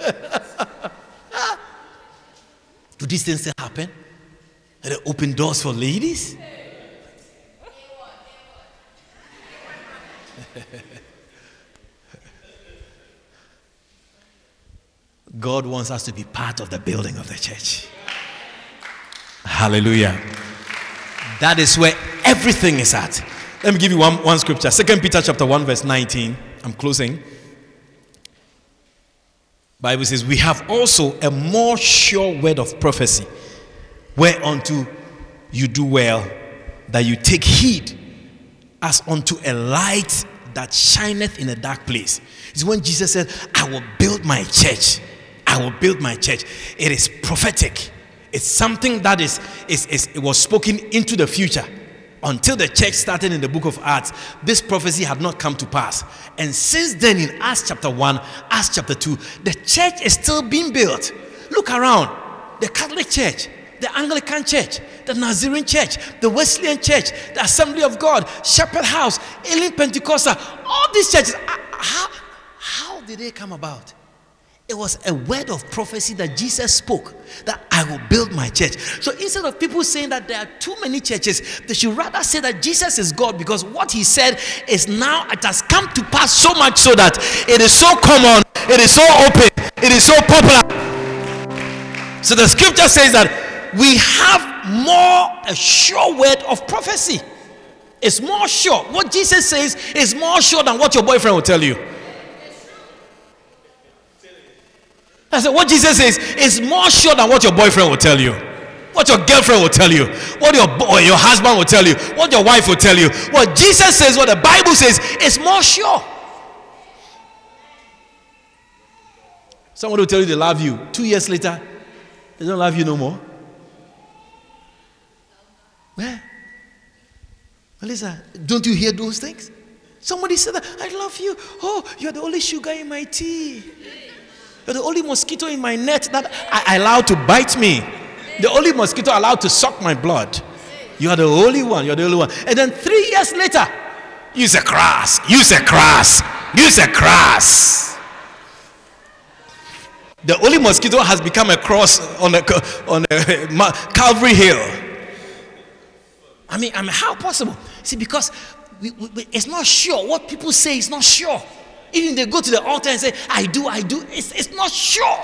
Do these things still happen? Are they open doors for ladies? God wants us to be part of the building of the church. Hallelujah. That is where everything is at. Let me give you one scripture. 2 Peter chapter 1 verse 19. I'm closing. Bible says, we have also a more sure word of prophecy, whereunto you do well that you take heed as unto a light that shineth in a dark place. It's when Jesus said, I will build my church. I will build my church. It is prophetic. It's something that it was spoken into the future. Until the church started in the book of Acts, this prophecy had not come to pass. And since then, in Acts chapter 1, Acts chapter 2, the church is still being built. Look around. The Catholic Church, the Anglican Church, the Nazarene Church, the Wesleyan Church, the Assembly of God, Shepherd House, Elim Pentecostal, all these churches, how did they come about? It was a word of prophecy that Jesus spoke, that I will build my church. So instead of people saying that there are too many churches, they should rather say that Jesus is God, because what he said is now, it has come to pass so much so that it is so common, it is so open, it is so popular. So the scripture says that we have more a sure word of prophecy. It's more sure. What Jesus says is more sure than what your boyfriend will tell you. I said, what Jesus says is more sure than what your boyfriend will tell you, what your girlfriend will tell you, what your husband will tell you, what your wife will tell you. What Jesus says, what the Bible says, is more sure. Someone will tell you they love you. 2 years later, they don't love you no more. Where? Melissa, don't you hear those things? Somebody said that, I love you. Oh, you're the only sugar in my tea. You're the only mosquito in my net that I allowed to bite me. The only mosquito allowed to suck my blood. You are the only one. You're the only one. And then 3 years later, use a cross. Use a cross. Use a cross. The only mosquito has become a cross on a Calvary Hill. I mean, how possible? See, because it's not sure. What people say is not sure. Even they go to the altar and say, I do. It's not sure.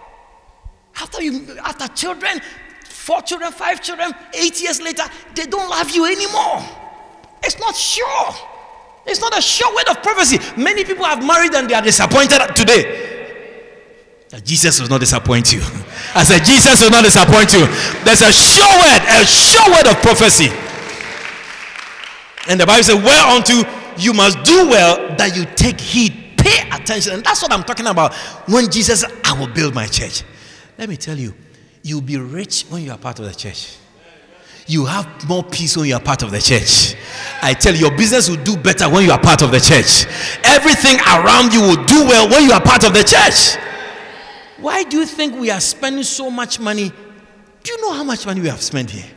After children, 4 children, 5 children, 8 years later, they don't love you anymore. It's not sure. It's not a sure word of prophecy. Many people have married and they are disappointed today. Jesus will not disappoint you. I said, Jesus will not disappoint you. There's a sure word of prophecy. And the Bible says, whereunto you must do well that you take heed, pay attention. And that's what I'm talking about when Jesus said, I will build my church. Let me tell you, you'll be rich when you are part of the church. You have more peace when you are part of the church. I tell you, your business will do better when you are part of the church. Everything around you will do well when you are part of the church. Why do you think we are spending so much money? Do you know how much money we have spent here?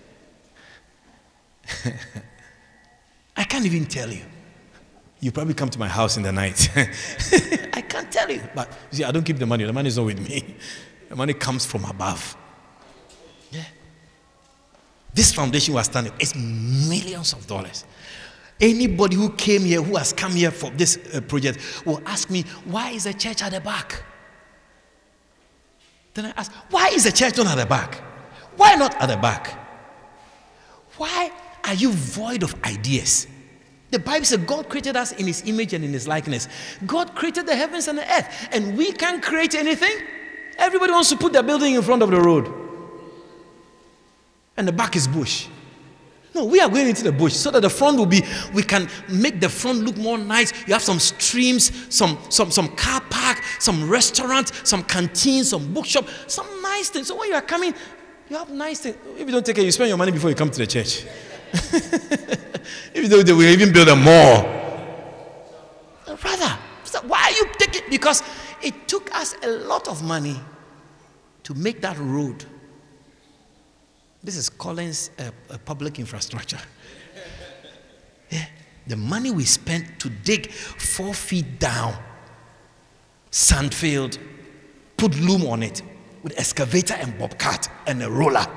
I can't even tell you. You probably come to my house in the night. I can't tell you. But you see, I don't keep the money. The money is not with me. The money comes from above. Yeah. This foundation was standing. It's millions of dollars. Anybody who came here, who has come here for this project, will ask me, why is the church at the back? Then I ask, why is the church not at the back? Why not at the back? Why are you void of ideas? The Bible says God created us in his image and in his likeness. God created the heavens and the earth, and we can't create anything. Everybody wants to put their building in front of the road, and the back is bush. No, we are going into the bush so that the front will be, we can make the front look more nice. You have some streams, some car park, some restaurant, some canteen, some bookshop, some nice things. So when you are coming, you have nice things. If you don't take it, you spend your money before you come to the church. If you don't, they will even build a mall. Brother, why are you taking? Because it took us a lot of money to make that road. This is Collins public infrastructure. Yeah. The money we spent to dig 4 feet down, sandfield, put loom on it with excavator and bobcat and a roller.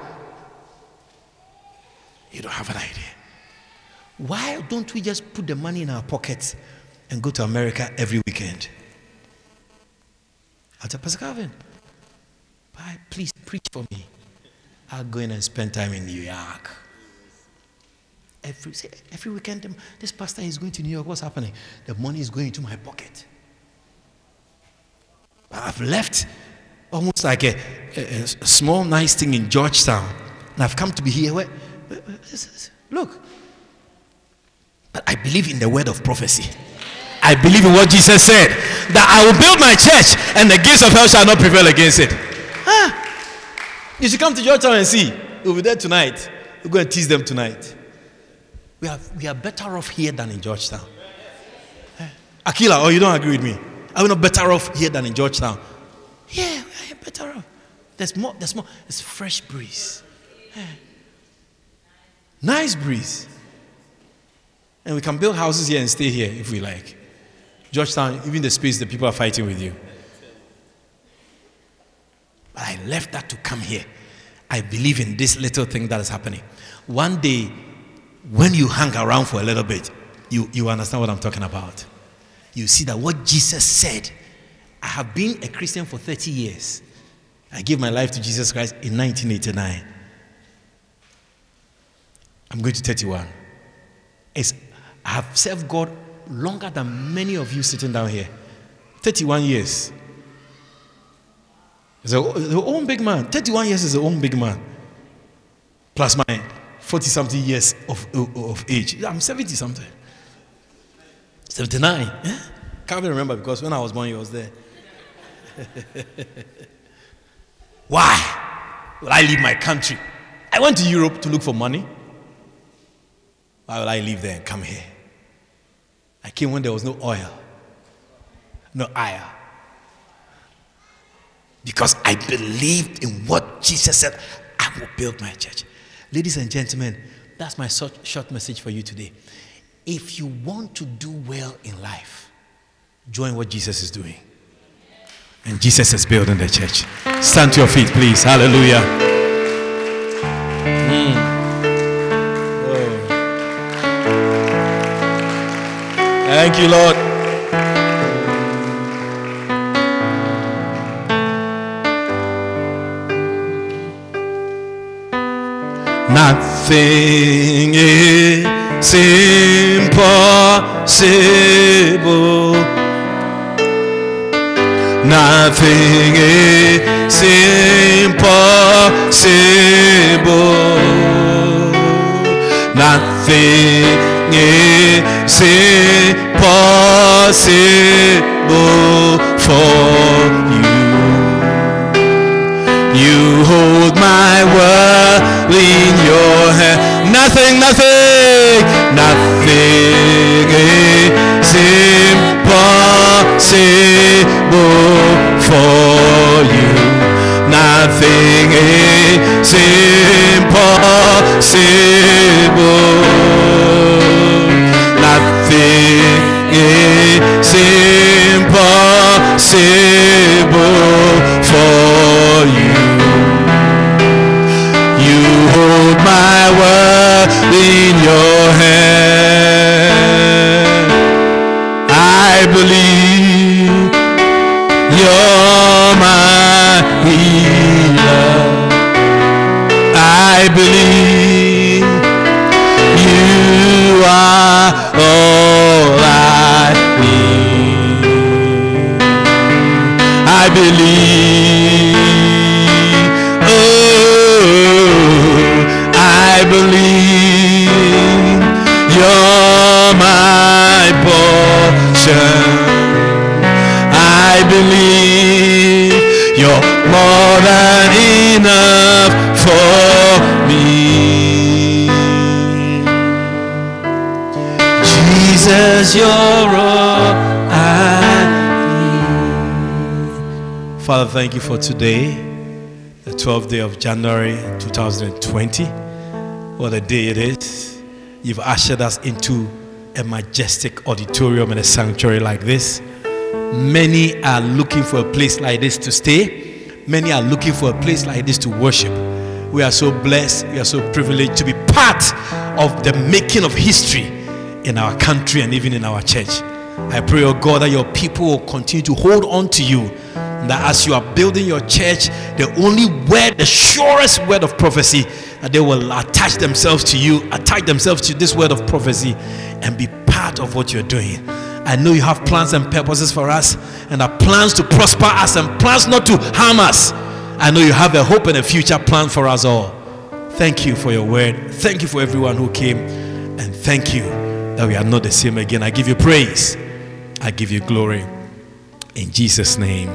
You don't have an idea. Why don't we just put the money in our pockets and go to America every weekend? I tell Pastor Calvin, please preach for me. I'll go in and spend time in New York. Every weekend, this pastor is going to New York. What's happening? The money is going into my pocket. I've left almost like a small, nice thing in Georgetown. And I've come to be here. Look. But I believe in the word of prophecy. I believe in what Jesus said. That I will build my church and the gates of hell shall not prevail against it. You should come to Georgetown and see. We'll be there tonight. We're going to tease them tonight. We are better off here than in Georgetown. Akila, you don't agree with me? Are we not better off here than in Georgetown? Yeah, we are better off. There's more. It's fresh breeze. Nice breeze. And we can build houses here and stay here if we like. Georgetown, even the space, the people are fighting with you. But I left that to come here. I believe in this little thing that is happening. One day, when you hang around for a little bit, you understand what I'm talking about. You see that what Jesus said. I have been a Christian for 30 years. I gave my life to Jesus Christ in 1989. I'm going to 31. I have served God longer than many of you sitting down here. 31 years. He's an old big man. 31 years is an old big man. Plus my 40-something years of age. I'm 70-something. 79. Yeah? Can't even remember because when I was born, he was there. Why will I leave my country? I went to Europe to look for money. Why will I leave there and come here? I came when there was no oil, no iron. Because I believed in what Jesus said, I will build my church. Ladies and gentlemen, that's my short message for you today. If you want to do well in life, join what Jesus is doing. And Jesus is building the church. Stand to your feet, please. Hallelujah. Thank you, Lord. Nothing is impossible. Nothing is impossible. Nothing is impossible for you. You hold my world in your hand. Nothing is impossible for you. Nothing is impossible. Nothing is impossible for you. You hold my world in your hand. I believe you're my healer. I believe you are all I need. I believe, oh, I believe you're my portion. I believe you're more than enough for me. Jesus, you're all I need. Father, thank you for today, the 12th day of January 2020. What a day it is. You've ushered us into a majestic auditorium and a sanctuary like this. Many are looking for a place like this to stay. Many are looking for a place like this to worship. We are so blessed, we are so privileged to be part of the making of history in our country and even in our church. I pray, oh God, that your people will continue to hold on to you. That as you are building your church, the only word, the surest word of prophecy, that they will attach themselves to you, attach themselves to this word of prophecy, and be part of what you're doing. I know you have plans and purposes for us, and are plans to prosper us and plans not to harm us. I know you have a hope and a future plan for us all. Thank you for your word. Thank you for everyone who came, and thank you that we are not the same again. I give you praise. I give you glory. In Jesus' name,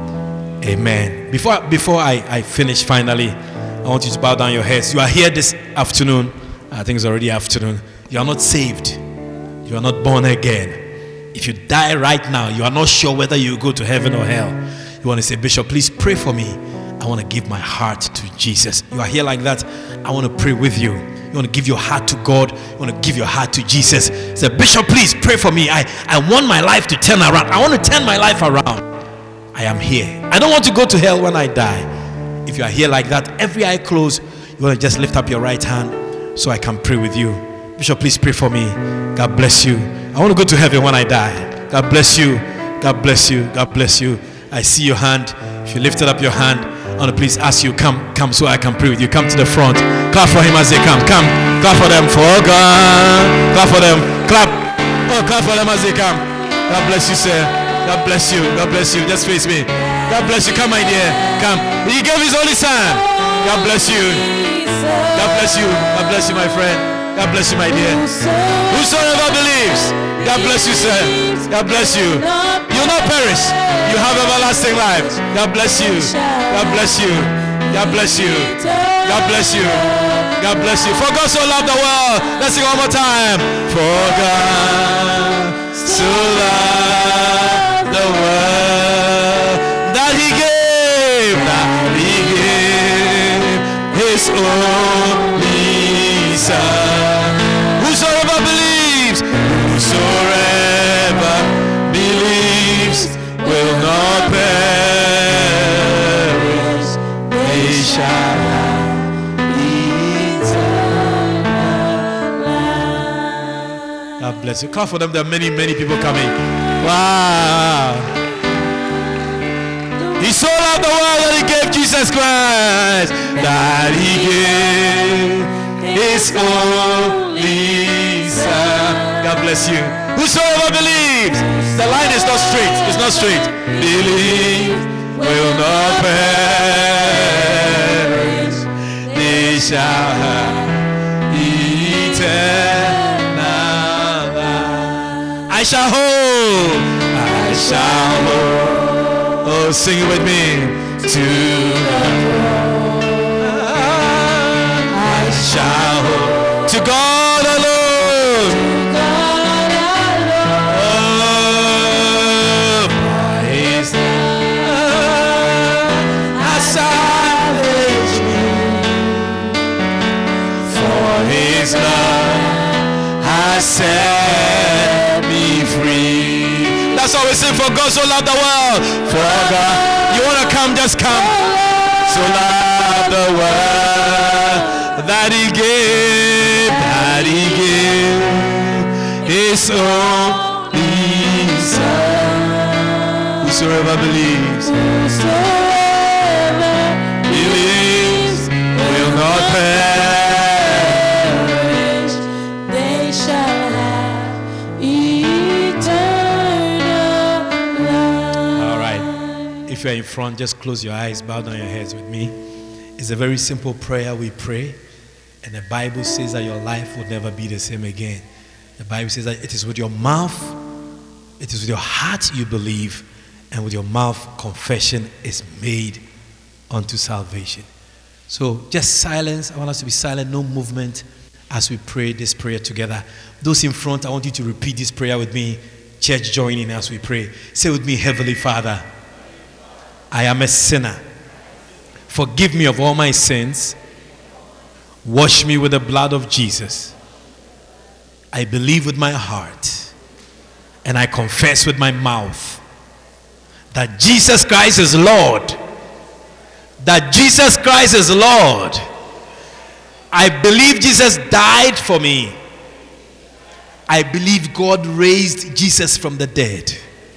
amen. Before I finish finally, I want you to bow down your heads. You are here this afternoon. I think it's already afternoon. You are not saved. You are not born again. If you die right now, you are not sure whether you go to heaven or hell. You want to say, Bishop, please pray for me. I want to give my heart to Jesus. You are here like that. I want to pray with you. You want to give your heart to God. You want to give your heart to Jesus. Say, Bishop, please pray for me. I want my life to turn around. I want to turn my life around. I am here. I don't want to go to hell when I die. If you are here like that, every eye closed, you want to just lift up your right hand so I can pray with you. Bishop, please pray for me. God bless you. I want to go to heaven when I die. God bless you. God bless you. God bless you. I see your hand. If you lifted up your hand, I want to please ask you, come so I can pray with you. Come to the front. Clap for him as they come. Come. Clap for them. For God. Clap for them. Clap. Oh, clap for them as they come. God bless you, sir. God bless you. God bless you. Just face me. God bless you. Come, my dear. Come. He gave his only son. God bless you. God bless you. God bless you, my friend. God bless you, my dear. Whosoever believes. God bless you, sir. God bless you. You will not perish. You have everlasting life. God bless you. God bless you. God bless you. God bless you. God bless you. For God so loved the world. Let's sing one more time. For God so loved the world that He gave His only Son. Whosoever believes will not perish, they shall have eternal life. God bless you. Clap for them. There are many people coming. Wow. He so loved the world that He gave Jesus Christ, that He gave His only Son. God bless you. Whosoever believes, the line is not straight. It's not straight. Believe will not perish. They shall have eternal life. I shall hold. I shall hold. Oh, sing it with me. To the throne. I shall hold. To God alone. His love has set me free. That's how we sing. For God so loved the world. For God. You want to come? Just come. So loved the world that He gave His only be saved. Whosoever believes, believes will not perish. They shall have eternal life. All right. If you're in front, just close your eyes, bow down your heads with me. It's a very simple prayer we pray, and the Bible says that your life will never be the same again. The Bible says that it is with your mouth, it is with your heart you believe, and with your mouth confession is made unto salvation. So just silence. I want us to be silent, no movement as we pray this prayer together. Those in front, I want you to repeat this prayer with me. Church, join in as we pray. Say with me, Heavenly Father, I am a sinner. Forgive me of all my sins. Wash me with the blood of Jesus. I believe with my heart and I confess with my mouth that Jesus Christ is Lord. That Jesus Christ is Lord. I believe Jesus died for me. I believe God raised Jesus from the dead.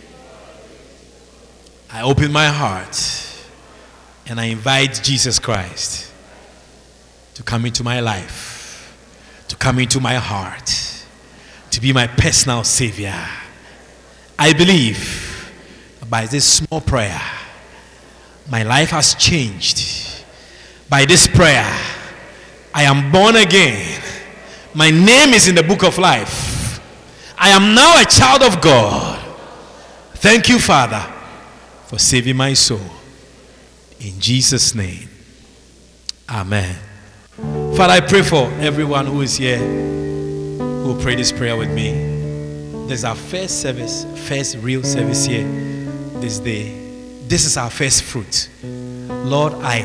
I open my heart and I invite Jesus Christ to come into my life, to come into my heart, to be my personal Savior. I believe by this small prayer, my life has changed. By this prayer, I am born again. My name is in the book of life. I am now a child of God. Thank you, Father, for saving my soul. In Jesus' name, amen. Father, I pray for everyone who is here who will pray this prayer with me. This is our first service, first real service here this day. This is our first fruit. Lord, I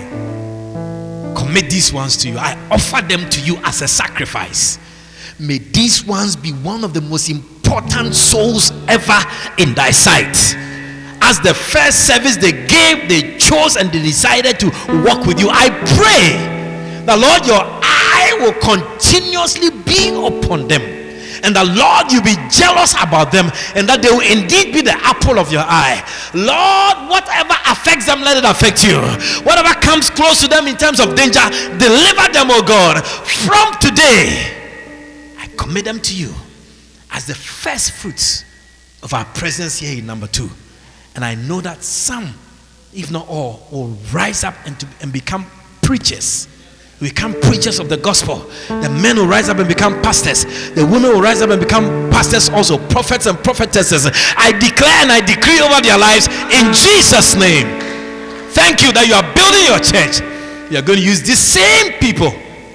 commit these ones to you. I offer them to you as a sacrifice. May these ones be one of the most important souls ever in thy sight. As the first service they gave, they chose and they decided to walk with you. I pray that, Lord, your eye will continuously be upon them, and that, Lord, you be jealous about them, and that they will indeed be the apple of your eye. Lord, whatever affects them, let it affect you. Whatever comes close to them in terms of danger, deliver them, oh God. From today, I commit them to you as the first fruits of our presence here in number 2. And I know that some, if not all, will rise up and become preachers. We become preachers of the gospel. The men will rise up and become pastors. The women will rise up and become pastors also, prophets and prophetesses. I declare and I decree over their lives in Jesus' name. Thank you that you are building your church. You are going to use these same people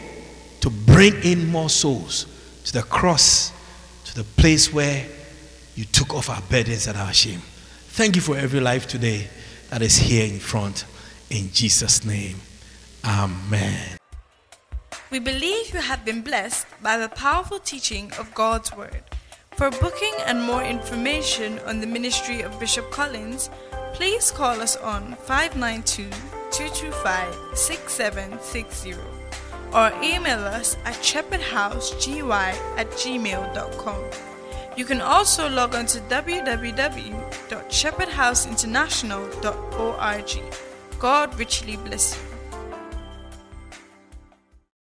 to bring in more souls to the cross, to the place where you took off our burdens and our shame. Thank you for every life today that is here in front. In Jesus' name, amen. We believe you have been blessed by the powerful teaching of God's Word. For booking and more information on the ministry of Bishop Collins, please call us on 592-225-6760 or email us at shepherdhousegY@gmail.com. You can also log on to www.shepherdhouseinternational.org. God richly bless you.